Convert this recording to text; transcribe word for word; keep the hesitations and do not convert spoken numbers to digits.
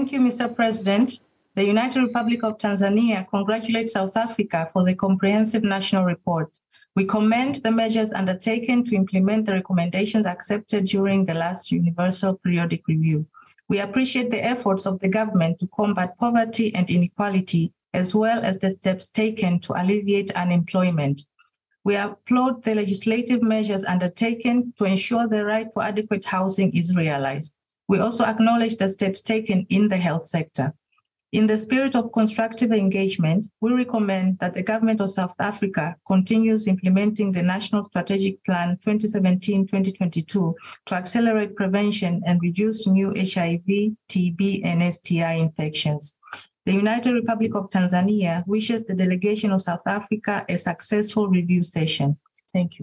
Thank you, Mister President. The United Republic of Tanzania congratulates South Africa for the comprehensive national report. We commend the measures undertaken to implement the recommendations accepted during the last Universal Periodic Review. We appreciate the efforts of the government to combat poverty and inequality, as well as the steps taken to alleviate unemployment. We applaud the legislative measures undertaken to ensure the right to adequate housing is realized. We also acknowledge the steps taken in the health sector. In the spirit of constructive engagement, we recommend that the government of South Africa continues implementing the National Strategic Plan twenty seventeen to twenty twenty-two to accelerate prevention and reduce new H I V, T B, and S T I infections. The United Republic of Tanzania wishes the delegation of South Africa a successful review session. Thank you.